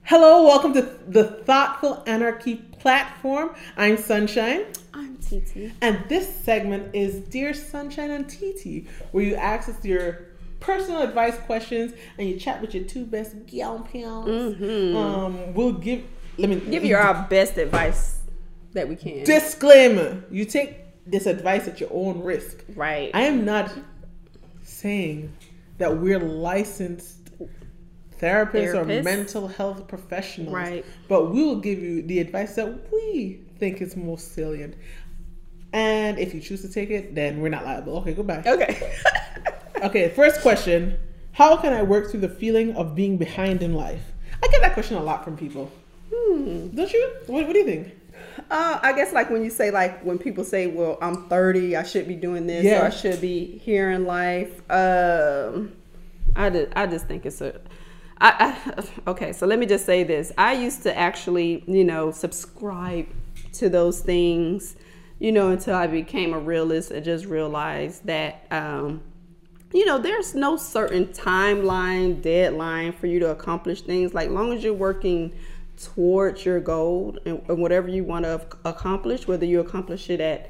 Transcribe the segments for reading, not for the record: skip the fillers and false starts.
Hello, welcome to the Thoughtful Anarchy platform. I'm Sunshine. I'm TT. And this segment is Dear Sunshine and TT, where you access your personal advice questions and you chat with your two best gal pals. We'll give you our best advice that we can. Disclaimer: you take this advice at your own risk. Right. I am not saying that we're licensed therapists or mental health professionals, right? But we will give you the advice that we think is most salient, and if you choose to take it, then we're not liable. Okay, goodbye. Okay, first question: how can I work through the feeling of being behind in life? I get that question a lot from people. Don't you? What do you think? I guess like when you say, like when people say, well, I'm 30, I should be doing this, or I should be here in life. I just think it's okay, so let me just say this. I used to actually, subscribe to those things, until I became a realist and just realized that, there's no certain timeline, deadline for you to accomplish things. Like, long as you're working towards your goal and whatever you want to accomplish, whether you accomplish it at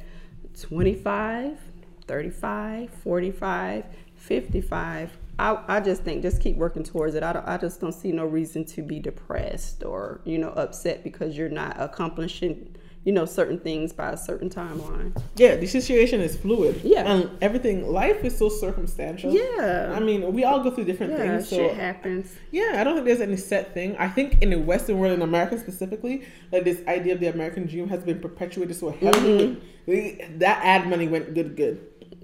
25, 35, 45, 55, I just think just keep working towards it. I just don't see no reason to be depressed or, upset because you're not accomplishing, certain things by a certain timeline. Yeah, the situation is fluid. Yeah. And everything, life is so circumstantial. Yeah. I mean, we all go through different things. So shit happens. Yeah, I don't think there's any set thing. I think in the Western world, in America specifically, that this idea of the American dream has been perpetuated so heavily. That ad money went good.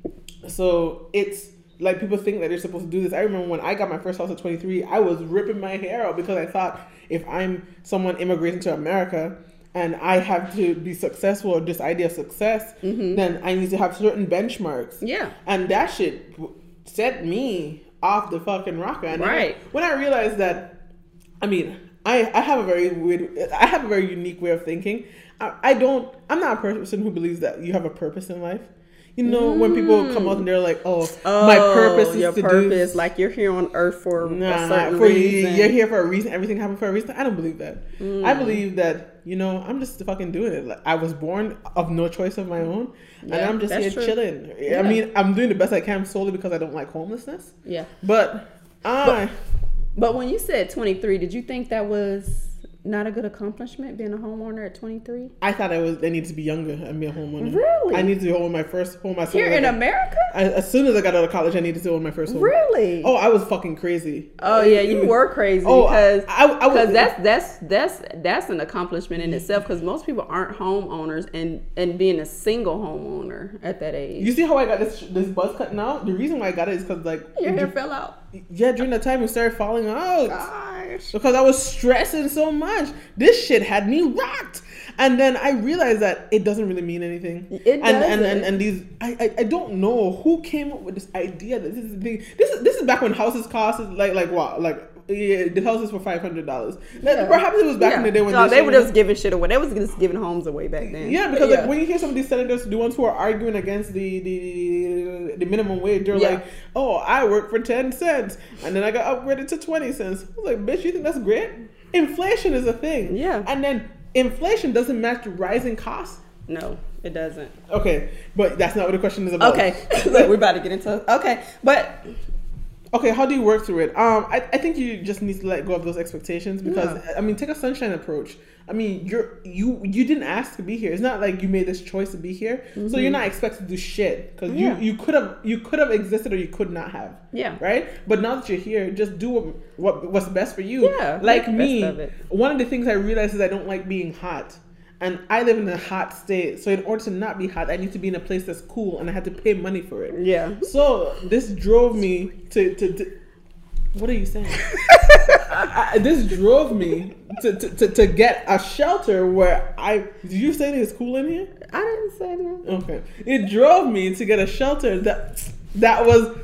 So it's like people think that they're supposed to do this. I remember when I got my first house at 23, I was ripping my hair out because I thought if I'm someone immigrating to America and I have to be successful, or this idea of success, then I need to have certain benchmarks. Yeah. And that shit set me off the fucking rocker. And right. When I realized that, I have a very unique way of thinking. I'm not a person who believes that you have a purpose in life. When people come out and they're like, "Oh, my purpose is to do." Like you're here on Earth for a certain reason. You're here for a reason. Everything happened for a reason. I don't believe that. I believe that I'm just fucking doing it. Like, I was born of no choice of my own, and I'm just here chilling. Yeah. I mean, I'm doing the best I can solely because I don't like homelessness. Yeah, but when you said 23, did you think that was not a good accomplishment, being a homeowner at 23? I thought I needed to be younger and be a homeowner. Really? I needed to own my first home. Here in America? As soon as I got out of college, I needed to own my first home. Really? Oh, I was fucking crazy. Oh yeah, you were crazy. Oh, because that's an accomplishment in itself. Because most people aren't homeowners, and being a single homeowner at that age. You see how I got this buzz cut now? The reason why I got it is because your hair fell out. Yeah, during that time it started falling out. Gosh. Because I was stressing so much. This shit had me rocked. And then I realized that it doesesn't really mean anything. It doesn't. And these I don't know who came up with this idea that this is the thing. This is back when houses cost like what? Like the houses for $500. Yeah. Perhaps it was back in the day when they were just giving shit away. They was just giving homes away back then. Yeah, because like when you hear some of these senators, the ones who are arguing against the minimum wage, they're like, "Oh, I work for 10 cents, and then I got upgraded to 20 cents." I was like, "Bitch, you think that's great?" Inflation is a thing. Yeah, and then inflation doesn't match rising costs. No, it doesn't. Okay, but that's not what the question is about. Okay, we're about to get into. Okay, but. Okay, how do you work through it? I think you just need to let go of those expectations because take a sunshine approach. I mean, you didn't ask to be here. It's not like you made this choice to be here, so you're not expected to do shit because you could have existed or you could not have. Yeah. Right. But now that you're here, just do what's best for you. Yeah. Like me, one of the things I realized is I don't like being hot. And I live in a hot state, so in order to not be hot, I need to be in a place that's cool, and I had to pay money for it. Yeah. So this drove me to what are you saying? This drove me to get a shelter where did you say it's cool in here? I didn't say that. Okay. It drove me to get a shelter that was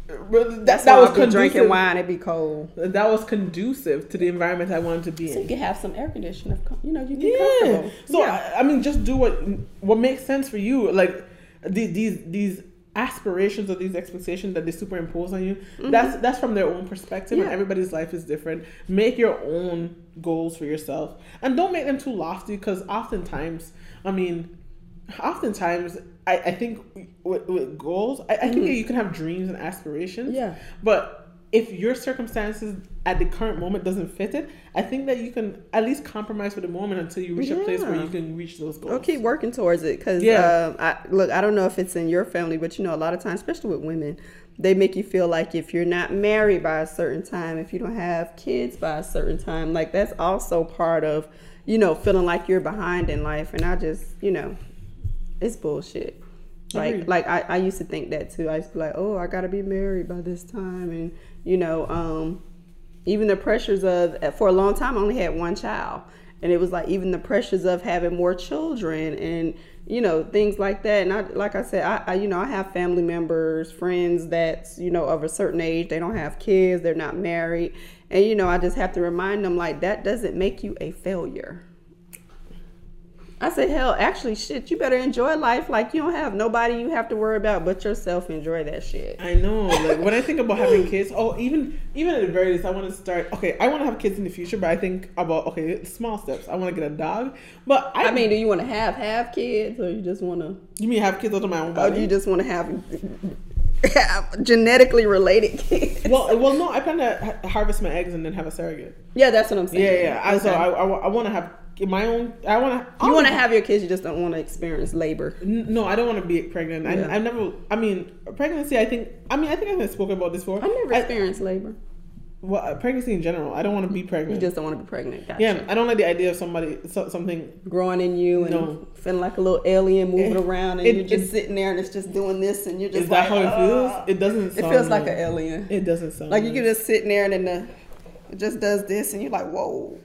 drinking wine. It'd be cold. That was conducive to the environment I wanted to be in. So you can have some air conditioning. You get comfortable. So just do what makes sense for you. Like these aspirations or these expectations that they superimpose on you, that's from their own perspective, and everybody's life is different. Make your own goals for yourself, and don't make them too lofty, because oftentimes I think with goals, I think you can have dreams and aspirations, but if your circumstances at the current moment doesn't fit it, I think that you can at least compromise for the moment until you reach a place where you can reach those goals. Or keep working towards it. Because, I don't know if it's in your family, but, a lot of times, especially with women, they make you feel like if you're not married by a certain time, if you don't have kids by a certain time, like that's also part of, feeling like you're behind in life. And I just, it's bullshit. Like I used to think that too. I used to be like, oh, I gotta be married by this time, and even the pressures of, for a long time I only had one child, and it was like even the pressures of having more children and things like that. And I said, I have family members, friends that's of a certain age, they don't have kids, they're not married, and I just have to remind them, like, that doesn't make you a failure. I said, hell, actually, shit, you better enjoy life. Like, you don't have nobody you have to worry about but yourself. Enjoy that shit. I know. Like, when I think about having kids, even at the very least, I want to start, I want to have kids in the future, but I think about, small steps. I want to get a dog. But I mean, do you want to have kids, or you just want to? You mean have kids out of my own body? Or do you just want to have genetically related kids? Well, no, I plan to harvest my eggs and then have a surrogate. Yeah, that's what I'm saying. Yeah. Okay. So I want to have my own. You want to have your kids, you just don't want to experience labor. No, I don't want to be pregnant. Yeah. I never. I mean, pregnancy. I think I've spoken about this before. I never experienced labor. Well, pregnancy in general. I don't want to be pregnant. You just don't want to be pregnant. Gotcha. Yeah, I don't like the idea of something growing in you and feeling like a little alien moving around, and you're just sitting there and it's just doing this, and you're just. Is that how it feels? It doesn't. It feels like an alien. It doesn't sound like you're just sitting there and then it just does this, and you're like, whoa.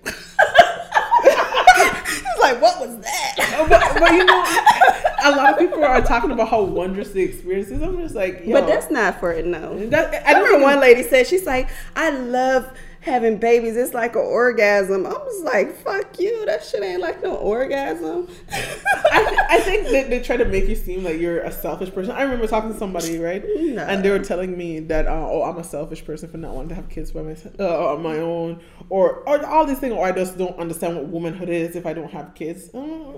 It's like, what was that? but a lot of people are talking about how wondrous the experience is. I'm just like, but that's not for it. No, I remember one lady said, she's like, I love having babies. It's like an orgasm. I was like, fuck you. That shit ain't like no orgasm. I think that they try to make you seem like you're a selfish person. I remember talking to somebody, right? No. And they were telling me that, I'm a selfish person for not wanting to have kids by myself, on my own, or all these things, or I just don't understand what womanhood is if I don't have kids.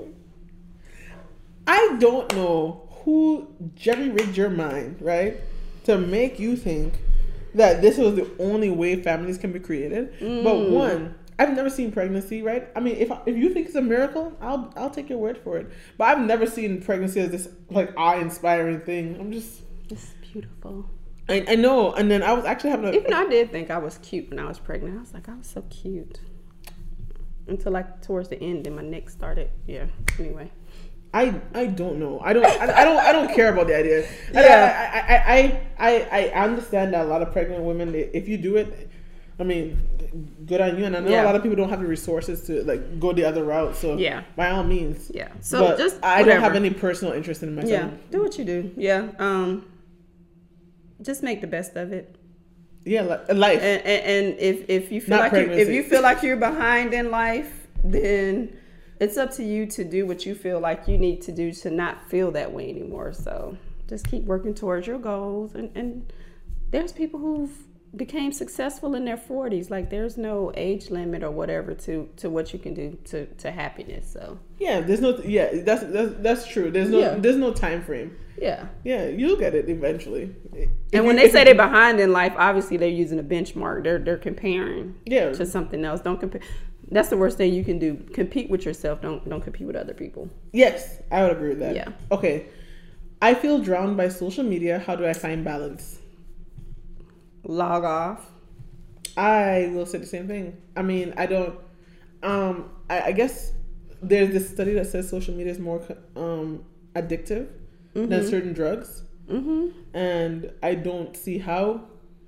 I don't know who jerry-rigged your mind, right, to make you think that this was the only way families can be created. But one, I've never seen pregnancy, right? I mean, if you think it's a miracle, I'll take your word for it. But I've never seen pregnancy as this like awe-inspiring thing. It's beautiful. I know. And then I was actually having even I did think I was cute when I was pregnant. I was like, I was so cute until like towards the end, and my neck started. Yeah. Anyway. I don't know. I don't care about the idea. Yeah. I understand that a lot of pregnant women, if you do it, I mean, good on you. And I know a lot of people don't have the resources to like go the other route. So by all means. Yeah. So just I don't have any personal interest in myself. Yeah. Do what you do. Yeah. Just make the best of it. Yeah, life. And if you feel like you're behind in life, then it's up to you to do what you feel like you need to do to not feel that way anymore. So just keep working towards your goals. And there's people who've became successful in their 40s. Like there's no age limit or whatever to what you can do to happiness. So that's true. There's no time frame. Yeah, you'll get it eventually. And when they say they're behind in life, obviously they're using a benchmark. They're comparing to something else. Don't compare. That's the worst thing you can do. Compete with yourself. Don't compete with other people. Yes, I would agree with that. Yeah. Okay. I feel drowned by social media. How do I find balance? Log off. I will say the same thing. I mean, I don't. I guess there's this study that says social media is more addictive than certain drugs, and I don't see how.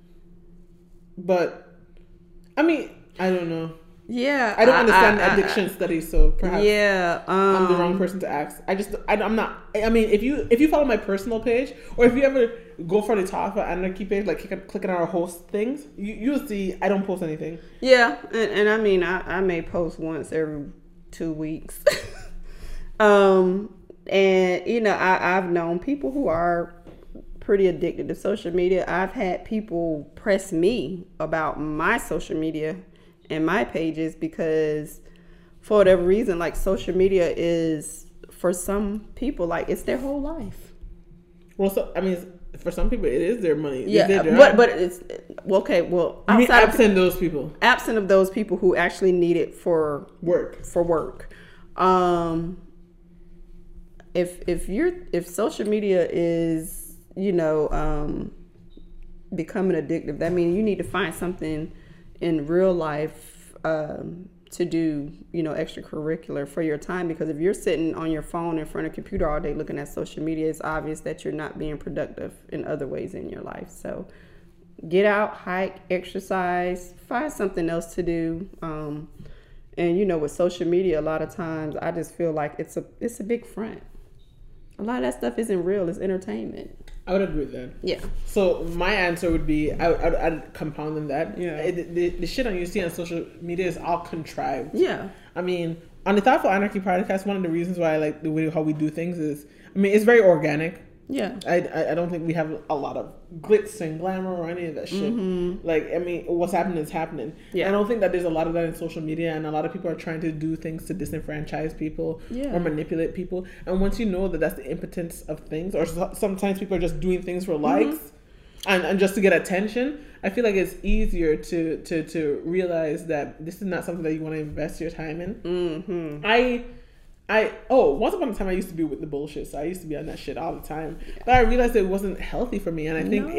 But I mean, I don't know. Yeah, I don't understand the addiction studies, so perhaps I'm the wrong person to ask. I'm not. I mean, if you follow my personal page, or if you ever go for the top of Anarchy page, like clicking on our host things, you'll see I don't post anything. Yeah, and I mean, I may post once every 2 weeks. And I've known people who are pretty addicted to social media. I've had people press me about my social media and my pages because for whatever reason, like social media is for some people, like it's their whole life. Well, so I mean, for some people, it is their money. Yeah, but it's okay. Well, I mean, absent those people, absent of those people who actually need it for work. If social media is becoming addictive, that means you need to find something in real life to do, extracurricular for your time, because if you're sitting on your phone in front of a computer all day looking at social media, it's obvious that you're not being productive in other ways in your life. So get out, hike, exercise, find something else to do. And with social media, a lot of times I just feel like it's a big front. A lot of that stuff isn't real. It's entertainment. I would agree with that. Yeah. So my answer would be, I'd compound on that. Yeah. The shit you see on social media is all contrived. Yeah. I mean, on the Thoughtful Anarchy podcast, one of the reasons why I like the way how we do things is, it's very organic. Yeah. I don't think we have a lot of glitz and glamour or any of that shit. Mm-hmm. What's happening is happening. Yeah. I don't think that there's a lot of that in social media, and a lot of people are trying to do things to disenfranchise people or manipulate people. And once you know that that's the impotence of things, or sometimes people are just doing things for likes and just to get attention, I feel like it's easier to realize that this is not something that you want to invest your time in. Mm-hmm. Once upon a time I used to be with the bullshit, so I used to be on that shit all the time. Yeah. But I realized it wasn't healthy for me, and I think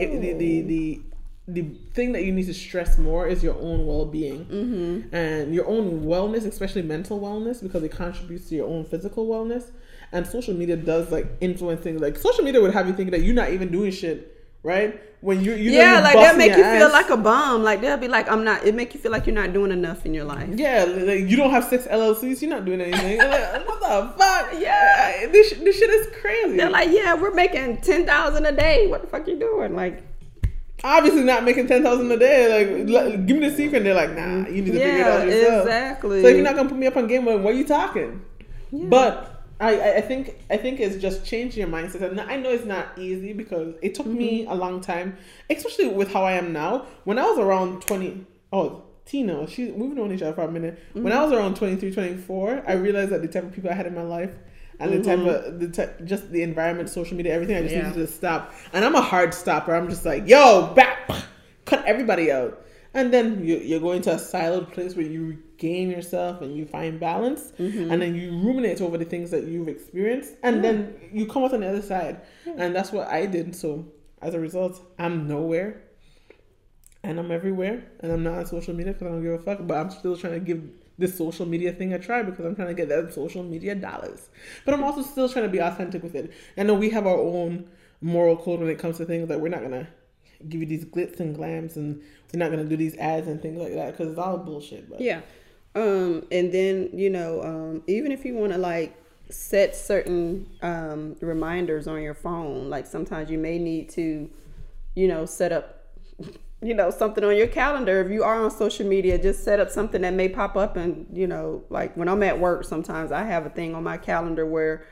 the thing that you need to stress more is your own well-being and your own wellness, especially mental wellness, because it contributes to your own physical wellness. And social media does influence things. Like social media would have you thinking that you're not even doing shit. Right? When you they'll make you feel like a bum. Like they'll be like, I'm not. It make you feel like you're not doing enough in your life. Yeah, like you don't have 6 LLCs. You're not doing anything. Like, what the fuck? Yeah, this shit is crazy. They're like, yeah, we're making 10,000 a day. What the fuck you doing? Like, obviously not making 10,000 a day. Like, give me the secret. And they're like, nah, you need to figure it out yourself. Exactly. So if you're not gonna put me up on game, what are you talking? Yeah. But I think it's just changing your mindset. And I know it's not easy because it took me a long time, especially with how I am now. When I was around 20, Tina, we've known each other for a minute. When I was around 23, 24, I realized that the type of people I had in my life and just the environment, social media, everything, I just needed to stop. And I'm a hard stopper. I'm just like, cut everybody out. And then you go into a siloed place where you regain yourself and you find balance, and then you ruminate over the things that you've experienced, and then you come out on the other side. And that's what I did. So as a result, I'm nowhere and I'm everywhere, and I'm not on social media because I don't give a fuck, but I'm still trying to give this social media thing a try because I'm trying to get that social media dollars. But I'm also still trying to be authentic with it. I know we have our own moral code when it comes to things that we're not going to give you these glitz and glams, and we're not going to do these ads and things like that because it's all bullshit. But. Yeah. And then, even if you want to set certain reminders on your phone, like sometimes you may need to, set up, something on your calendar. If you are on social media, just set up something that may pop up. And, like when I'm at work, sometimes I have a thing on my calendar where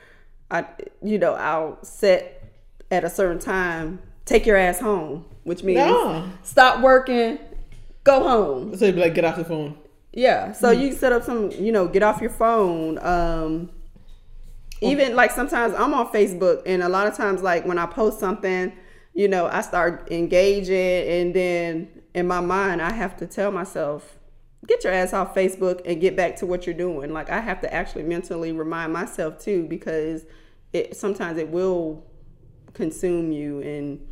I'll set at a certain time, take your ass home, which means stop working, go home. So you'd be like, get off the phone. Yeah. So you set up some, get off your phone. Even sometimes I'm on Facebook, and a lot of times when I post something, I start engaging, and then in my mind, I have to tell myself, get your ass off Facebook and get back to what you're doing. Like I have to actually mentally remind myself too, because sometimes it will consume you, and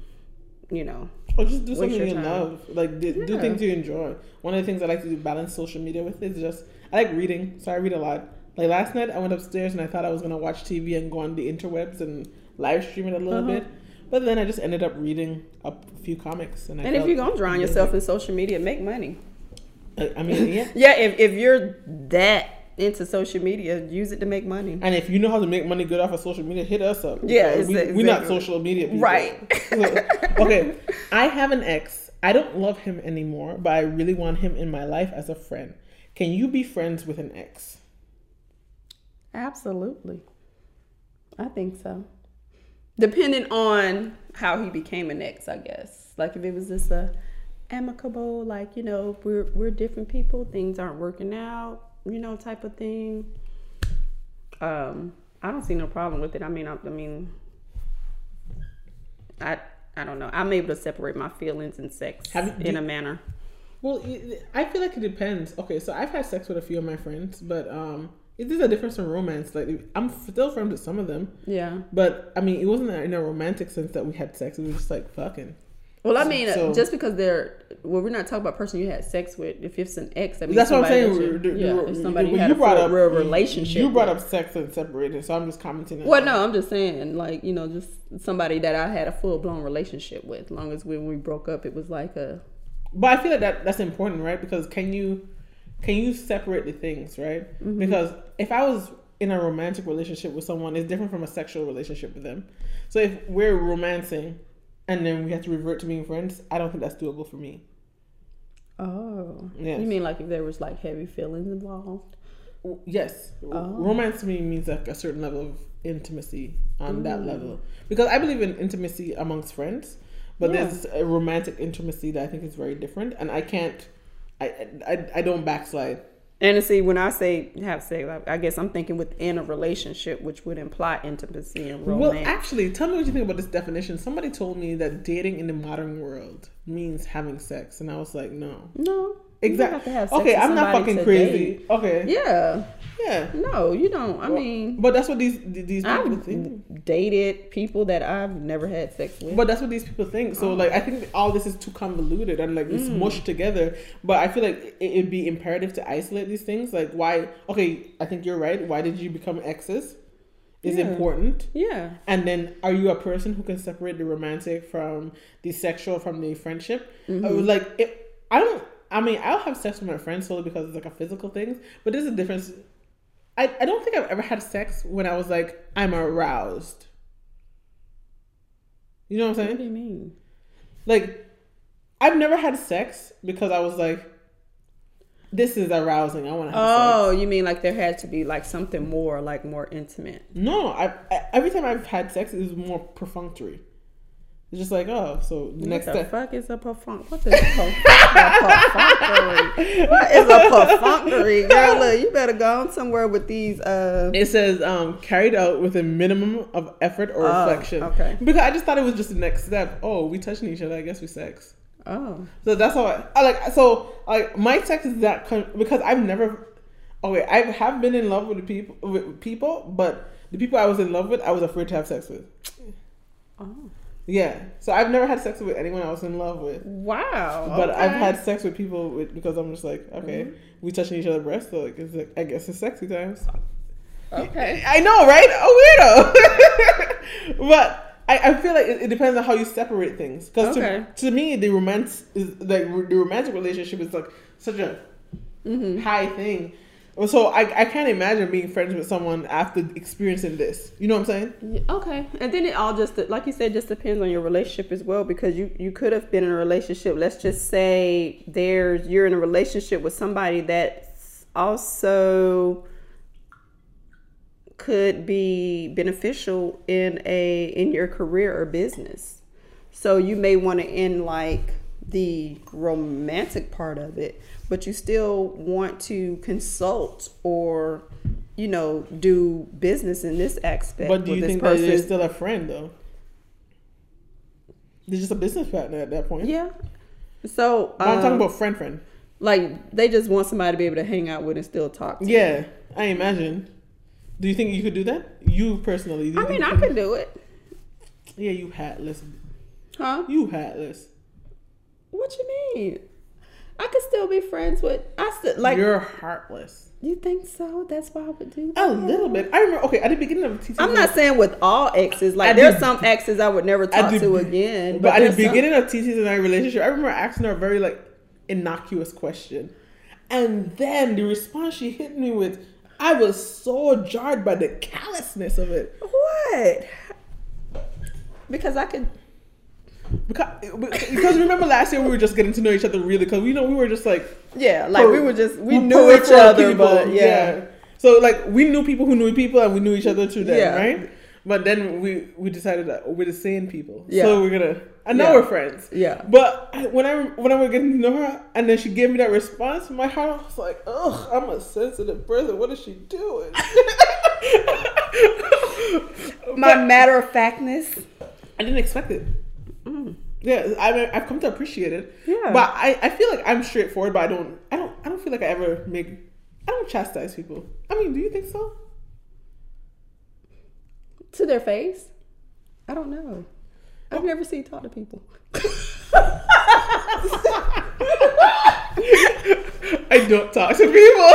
or just do something you love. Do things you enjoy. One of the things I like to do balance social media with is just I like reading, so I read a lot. Like last night I went upstairs and I thought I was gonna watch TV and go on the interwebs and live stream it a little bit, but then I just ended up reading a few comics. And if you're gonna drown yourself in social media, make money. I mean, yeah. Yeah, if you're that into social media, use it to make money. And if you know how to make money good off of social media, hit us up. Yeah, we're not social media people. Right. Okay, I have an ex. I don't love him anymore, but I really want him in my life as a friend. Can you be friends with an ex? Absolutely. I think so. Depending on how he became an ex, I guess. Like if it was just a amicable, like, you know, we're different people, things aren't working out, you know, type of thing. I don't see no problem with it. I don't know. I'm able to separate my feelings and sex in a manner. Well, I feel like it depends. Okay, so I've had sex with a few of my friends, but it is a difference from romance. Like, I'm still friends with some of them. Yeah. But, I mean, it wasn't in a romantic sense that we had sex. It was just, like, fucking. Well, I mean, just because we're not talking about a person you had sex with. If it's an ex, I mean, that's what I'm saying. If somebody you had a real relationship. You brought up sex and separated, so I'm just commenting. Well, no, I'm just saying, like, you know, just somebody that I had a full blown relationship with. As long as when we broke up, it was like a. But I feel like that's important, right? Because can you separate the things, right? Mm-hmm. Because if I was in a romantic relationship with someone, it's different from a sexual relationship with them. So if we're romancing and then we have to revert to being friends, I don't think that's doable for me. Oh. Yes. You mean like if there was like heavy feelings involved? Yes. Oh. Romance to me means like a certain level of intimacy on that level. Because I believe in intimacy amongst friends, but there's a romantic intimacy that I think is very different. And I don't backslide. And see, when I say have sex, I guess I'm thinking within a relationship, which would imply intimacy and romance. Well, actually, tell me what you think about this definition. Somebody told me that dating in the modern world means having sex, and I was like, no. Exactly. Have to have sex okay, I'm not fucking crazy. Date. Okay. Yeah. Yeah. No, you don't. I mean, but that's what these people think. I've dated people that I've never had sex with. But that's what these people think. So like, I think all this is too convoluted and like it's mushed together. But I feel like it'd be imperative to isolate these things. Like why? Okay, I think you're right. Why did you become exes? Is important. Yeah. And then, are you a person who can separate the romantic from the sexual from the friendship? I'll have sex with my friends solely because it's like a physical thing. But there's a difference. I don't think I've ever had sex when I was like, I'm aroused. You know what I'm saying? What do you mean? Like, I've never had sex because I was like, this is arousing. I want to have sex. Oh, you mean like there had to be like something more, like more intimate? No, every time I've had sex, it was more perfunctory. It's just like, oh, so the next step. What the fuck is a perfunctory? What is a perfunctory? Girl, look, you better go on somewhere with these. It says carried out with a minimum of effort or reflection. Okay. Because I just thought it was just the next step. Oh, we touching each other. I guess we sex. Oh. So that's how I like. So like my sex is that because I've never. Okay, I have been in love with people, but the people I was in love with, I was afraid to have sex with. Oh. Yeah, so I've never had sex with anyone I was in love with. Wow. But I've had sex with people because I'm just like, okay, we touching each other's breasts, so like, it's like, I guess it's sexy times. Okay. I know, right? A weirdo. But I feel like it depends on how you separate things. Because to me, the romantic relationship is like such a high thing. So I can't imagine being friends with someone after experiencing this. You know what I'm saying? Okay. And then it all just, like you said, just depends on your relationship as well. Because you could have been in a relationship. Let's just say you're in a relationship with somebody that also could be beneficial in your career or business. So you may want to end like the romantic part of it, but you still want to consult or, you know, do business in this aspect. But do you think that they're still a friend though? They're just a business partner at that point. Yeah. So I'm talking about friend. Like they just want somebody to be able to hang out with and still talk to. Yeah, I imagine. Do you think you could do that? You personally? I could do it. Yeah, you hatless. Huh? You hatless. What you mean? I could still be friends with. You're heartless. You think so? That's why I would do that. A little bit. I remember. Okay, at the beginning of TT. I'm not saying with all exes. Like there's some exes I would never talk to again. But at the beginning of TT's and I relationship, I remember asking her a very like innocuous question, and then the response she hit me with, I was so jarred by the callousness of it. What? Because I could. Because remember last year we were just getting to know each other really, because we were just like we knew each other, people, but yeah. So like we knew people who knew people, and we knew each other through that, right? But then we decided that we're the same people. Yeah. So we're gonna. I know we're friends. Yeah. But when I was getting to know her, and then she gave me that response, my heart was like, ugh, I'm a sensitive person. What is she doing? My matter of factness. I didn't expect it. Yeah, I've come to appreciate it. Yeah. But I feel like I'm straightforward, but I don't feel like I don't chastise people. I mean, do you think so? To their face? I don't know. I've never seen you talk to people. I don't talk to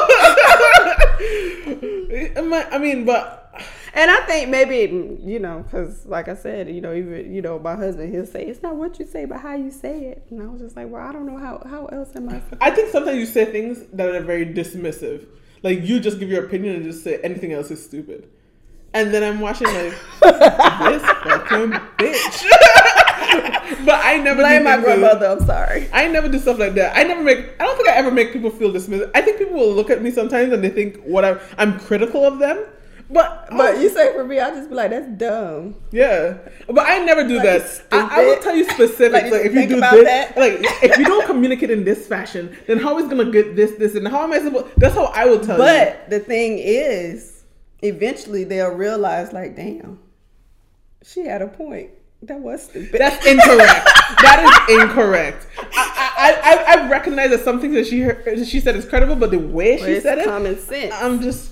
people. I mean, but. And I think maybe, you know, because like I said, you know, even, you know, my husband, he'll say, it's not what you say, but how you say it. And I was just like, well, I don't know how else am I supposed I think sometimes you say things that are very dismissive. Like, you just give your opinion and just say anything else is stupid. And then I'm watching like, this fucking bitch. But I never blame my grandmother. I'm sorry. I never do stuff like that. I don't think I ever make people feel dismissive. I think people will look at me sometimes and they think I'm critical of them. But you say for me, I just be like, that's dumb. Yeah, but I never do like that. I will tell you specifics. like if you do this, like if you don't communicate in this fashion, then how is gonna get this, and how am I supposed? That's how I will tell you. But the thing is, eventually they'll realize, like, damn, she had a point. That was stupid. That's incorrect. That is incorrect. I recognize that some things that she said is credible, but the way she said it, common sense. I'm just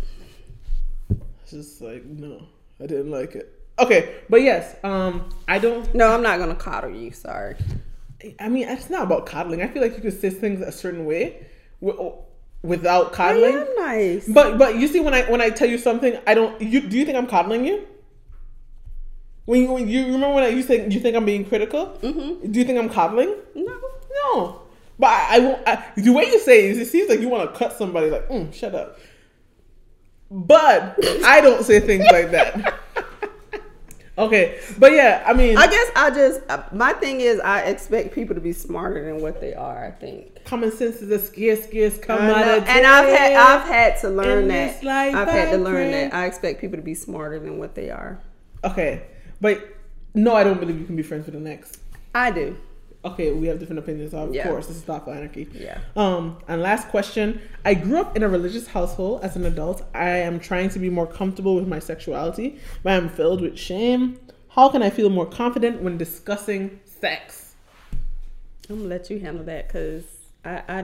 like, no, I didn't like it. Okay, but yes, I don't. No, I'm not gonna coddle you. Sorry. I mean, it's not about coddling. I feel like you could say things a certain way without coddling. I am nice. But you see, when I tell you something, I don't. Do you think I'm coddling you? When you remember when you think I'm being critical? Mm-hmm. Do you think I'm coddling? No. But I won't. The way you say it seems like you want to cut somebody. Like, shut up. But I don't say things like that. Okay, but yeah, I mean, I guess my thing is I expect people to be smarter than what they are. I think common sense is a scarce commodity, and I've had to learn that. I've had to learn that. I expect people to be smarter than what they are. Okay, but no, I don't believe you can be friends with an ex. I do. Okay, we have different opinions. Of course, this is Thoughtful Anarchy. Yeah. And last question. I grew up in a religious household as an adult. I am trying to be more comfortable with my sexuality, but I am filled with shame. How can I feel more confident when discussing sex? I'm gonna let you handle that because I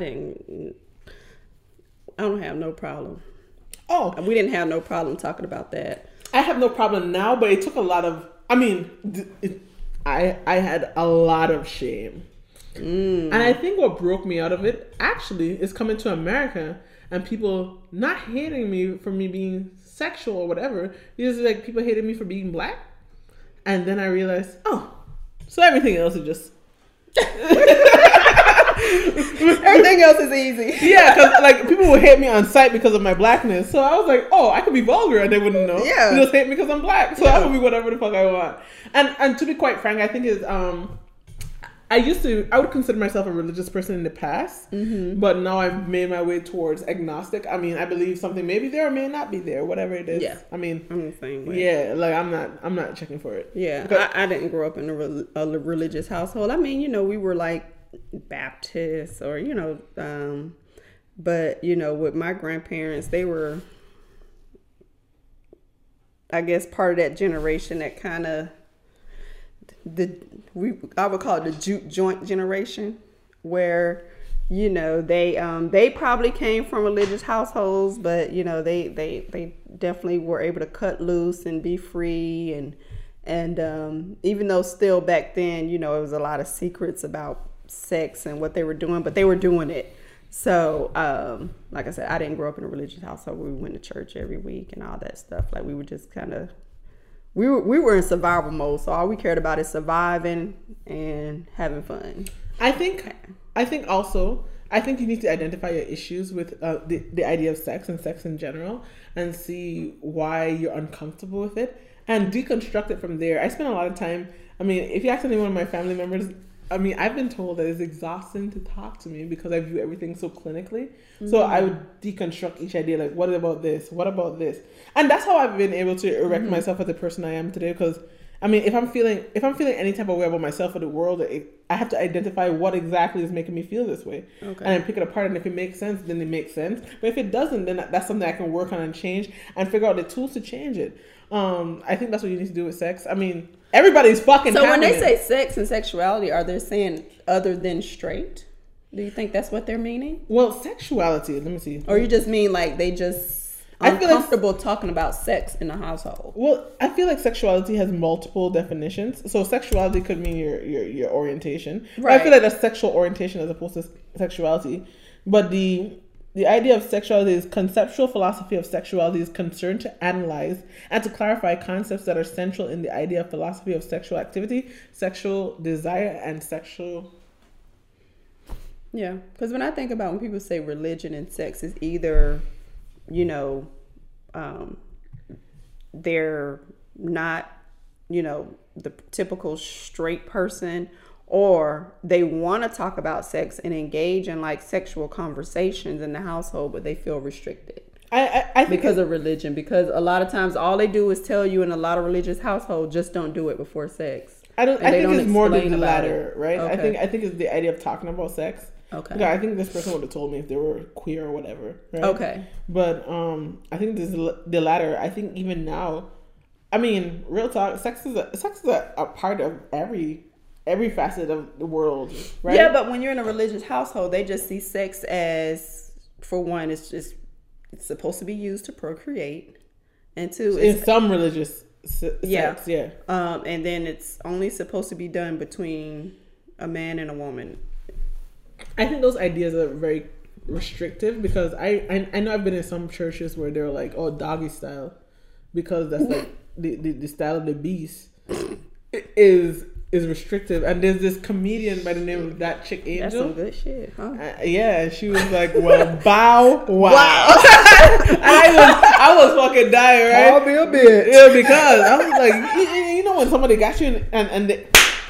don't have no problem. Oh. We didn't have no problem talking about that. I have no problem now, but it took a lot of, I had a lot of shame. And I think what broke me out of it actually is coming to America and people not hating me for me being sexual or whatever. It's like people hated me for being black. And then I realized, so everything else is just... Everything else is easy. Yeah, because like people would hate me on sight because of my blackness. So I was like, I could be vulgar and they wouldn't know. Yeah. They just hate me because I'm black. So I would be whatever the fuck I want. And to be quite frank, I think is I would consider myself a religious person in the past, but now I've made my way towards agnostic. I mean, I believe something may be there or may not be there, whatever it is. Yeah. I mean, I'm the same way. Yeah, like I'm not checking for it. Yeah. I didn't grow up in a religious household. I mean, we were like Baptists or, but, with my grandparents, they were, I guess, part of that generation that kind of, I would call it the juke joint generation, where they probably came from religious households, but they definitely were able to cut loose and be free, and even though still back then it was a lot of secrets about sex and what they were doing, but they were doing it. So like I said, I didn't grow up in a religious household where we went to church every week and all that stuff. Like we were just kind of we were in survival mode, so all we cared about is surviving and having fun. I think you need to identify your issues with the idea of sex and sex in general and see why you're uncomfortable with it and deconstruct it from there. I spend a lot of time, if you ask any one of my family members, I mean, I've been told that it's exhausting to talk to me because I view everything so clinically. So I would deconstruct each idea, like, what about this? What about this? And that's how I've been able to erect myself as the person I am today. Because I mean, if I'm feeling any type of way about myself or the world, I have to identify what exactly is making me feel this way, and then pick it apart. And if it makes sense, then it makes sense. But if it doesn't, then that's something I can work on and change and figure out the tools to change it. I think that's what you need to do with sex. I mean, everybody's fucking. So when they say sex and sexuality, are they saying other than straight? Do you think that's what they're meaning? Well, sexuality. Let me see. Or you just mean like they just uncomfortable talking about sex in the household? Well, I feel like sexuality has multiple definitions. So sexuality could mean your orientation. Right. I feel like that's sexual orientation as opposed to sexuality. But the idea of sexuality is conceptual philosophy of sexuality is concerned to analyze and to clarify concepts that are central in the idea of philosophy of sexual activity, sexual desire, and sexual... Yeah, because when I think about when people say religion and sex is either... they're not, the typical straight person, or they want to talk about sex and engage in like sexual conversations in the household, but they feel restricted. I think because of religion, because a lot of times all they do is tell you in a lot of religious households, just don't do it before sex. I think it's more than the latter, right? Okay. I think it's the idea of talking about sex. Okay. Yeah, I think this person would have told me if they were queer or whatever. Right? Okay. But I think this is the latter. I think even now, I mean, real talk, sex is a part of every facet of the world, right? Yeah, but when you're in a religious household, they just see sex as, for one, it's supposed to be used to procreate, and two, in some religious sex, yeah. And then it's only supposed to be done between a man and a woman. I think those ideas are very restrictive because I know I've been in some churches where they're like, oh, doggy style, because that's like the style of the beast is restrictive. And there's this comedian by the name of That Chick Angel. That's some good shit, huh? Yeah, she was like, well, bow wow. And I was fucking dying, right? Call me a bitch. Yeah, because I was like, you know when somebody got you and they...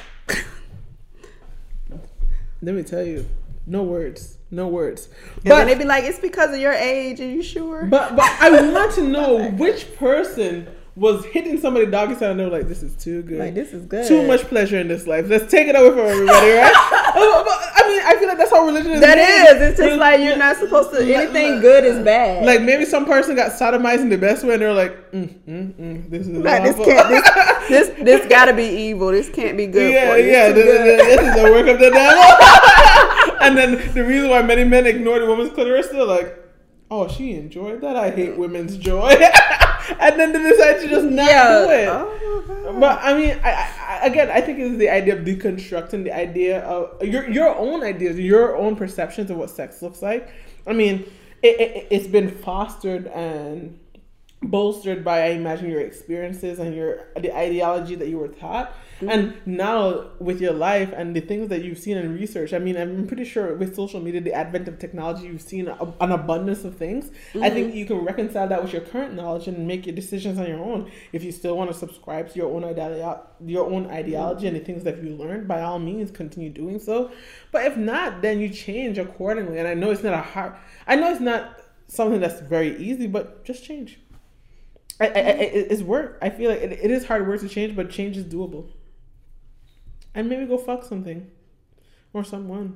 Let me tell you, no words. And then they'd be like, it's because of your age, are you sure? But I want to know which person was hitting somebody doggy style and they were like, this is too good. Like, this is good. Too much pleasure in this life. Let's take it away from everybody, right? I mean, I feel like that's how religion is. That is. It's just like you're not supposed to, anything good is bad. Like maybe some person got sodomized in the best way and they're like, this is like, this gotta be evil. This can't be good for you. Yeah, this is the work of the devil. And then the reason why many men ignore the woman's clitoris, they're like, oh, she enjoyed that? I hate women's joy. And then they decide to just not do it. Oh, but I mean, I think it's the idea of deconstructing the idea of your own ideas, your own perceptions of what sex looks like. I mean, it's been fostered and bolstered by, I imagine, your experiences and the ideology that you were taught. Mm-hmm. And now with your life and the things that you've seen in research, I mean, I'm pretty sure with social media, the advent of technology, you've seen an abundance of things. Mm-hmm. I think you can reconcile that with your current knowledge and make your decisions on your own. If you still want to subscribe to your own ideology and the things that you learned, by all means, continue doing so. But if not, then you change accordingly. And I know it's not something that's very easy, but just change. It's work. I feel like it is hard work to change, but change is doable. And maybe go fuck something or someone.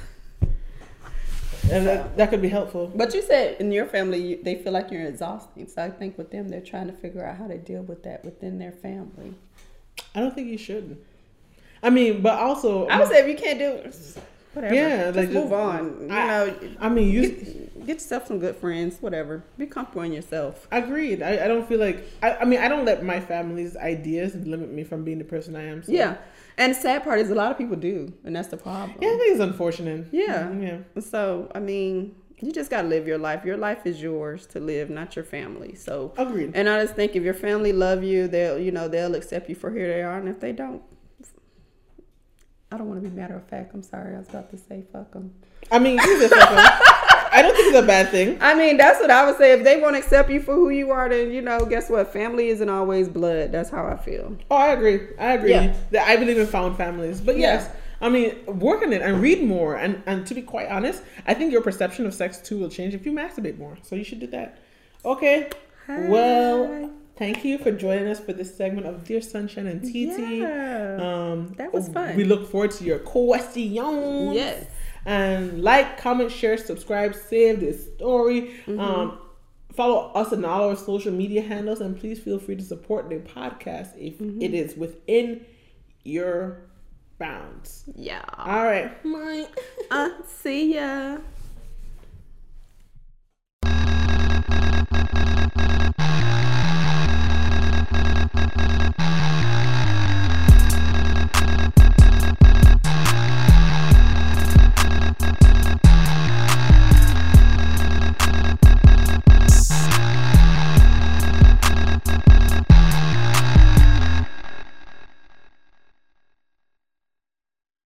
And that could be helpful. But you said in your family, they feel like you're exhausting. So I think with them, they're trying to figure out how to deal with that within their family. I don't think you should. I mean, but also... I would say if you can't do it, whatever. Yeah. Just move on. I mean, get yourself some good friends, whatever. Be comfortable in yourself. Agreed. I don't feel like... I mean, I don't let my family's ideas limit me from being the person I am. So. Yeah. And the sad part is a lot of people do, and that's the problem. Yeah, I think it's unfortunate. Yeah. So, I mean, you just got to live your life. Your life is yours to live, not your family. So, agreed. And I just think if your family love you, they'll accept you for who they are, and if they don't, I don't want to be matter of fact. I'm sorry. I was about to say fuck them. I mean, you just fuck them. I don't think it's a bad thing. I mean, that's what I would say. If they won't accept you for who you are, then, guess what? Family isn't always blood. That's how I feel. Oh, I agree. Yeah. I believe in found families. But yes, I mean, work on it and read more. And to be quite honest, I think your perception of sex too will change if you masturbate more. So you should do that. Okay. Hi. Well, thank you for joining us for this segment of Dear Sunshine and TT. Yeah, that was fun. We look forward to your questions. Yes. And like, comment, share, subscribe, save this story. Follow us on all our social media handles, and please feel free to support the podcast if it is within your bounds. Yeah. All right. See ya.